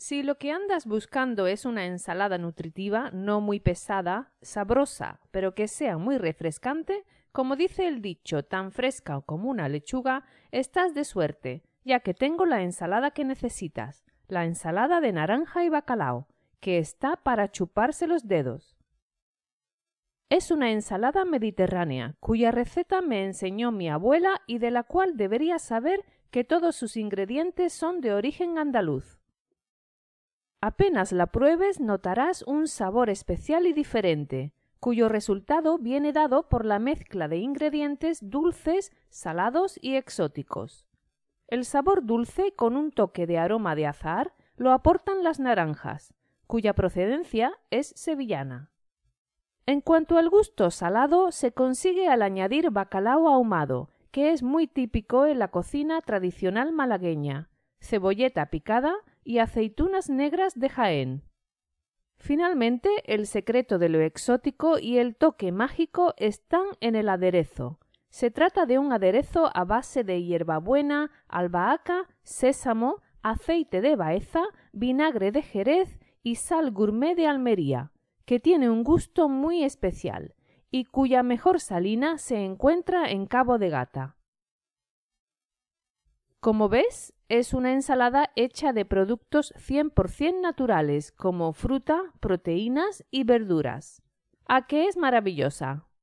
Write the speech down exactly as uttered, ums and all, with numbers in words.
Si lo que andas buscando es una ensalada nutritiva, no muy pesada, sabrosa, pero que sea muy refrescante, como dice el dicho, tan fresca como una lechuga, estás de suerte, ya que tengo la ensalada que necesitas, la ensalada de naranja y bacalao, que está para chuparse los dedos. Es una ensalada mediterránea, cuya receta me enseñó mi abuela y de la cual deberías saber que todos sus ingredientes son de origen andaluz. Apenas la pruebes notarás un sabor especial y diferente, cuyo resultado viene dado por la mezcla de ingredientes dulces, salados y exóticos. El sabor dulce con un toque de aroma de azahar lo aportan las naranjas, cuya procedencia es sevillana. En cuanto al gusto salado, se consigue al añadir bacalao ahumado, que es muy típico en la cocina tradicional malagueña, cebolleta picada y aceitunas negras de Jaén. Finalmente, el secreto de lo exótico y el toque mágico están en el aderezo. Se trata de un aderezo a base de hierbabuena, albahaca, sésamo, aceite de baeza, vinagre de Jerez y sal gourmet de Almería, que tiene un gusto muy especial y cuya mejor salina se encuentra en Cabo de Gata. Como ves, es una ensalada hecha de productos cien por cien naturales como fruta, proteínas y verduras. ¿A qué es maravillosa?